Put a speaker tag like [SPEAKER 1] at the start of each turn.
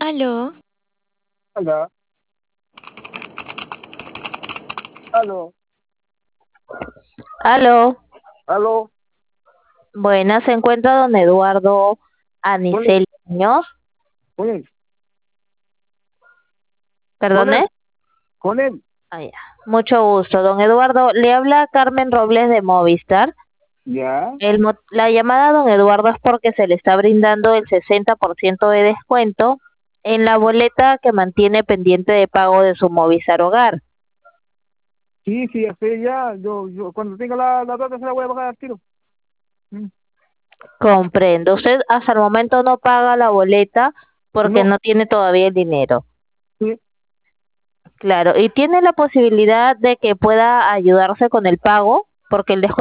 [SPEAKER 1] Aló,
[SPEAKER 2] Hola, aló,
[SPEAKER 1] aló.
[SPEAKER 2] aló,
[SPEAKER 1] Buenas, se encuentra don Eduardo
[SPEAKER 2] con él,
[SPEAKER 1] Aniceto Muñoz.
[SPEAKER 2] con él, con
[SPEAKER 1] Perdone.
[SPEAKER 2] él, con él,
[SPEAKER 1] Ah, ya. Mucho gusto, don Eduardo. Le habla Carmen Robles de Movistar.
[SPEAKER 2] ya,
[SPEAKER 1] La llamada a don Eduardo es porque se le está brindando el 60% de descuento en la boleta que mantiene pendiente de pago de su Movistar Hogar.
[SPEAKER 2] sí, sí, ya sé, ya, yo, cuando tenga la plata se la voy a pagar al tiro. Mm,
[SPEAKER 1] Comprendo. Usted hasta el momento no paga la boleta porque
[SPEAKER 2] No,
[SPEAKER 1] no tiene todavía el dinero.
[SPEAKER 2] sí,
[SPEAKER 1] Claro, y tiene la posibilidad de que pueda ayudarse con el pago, porque el descuento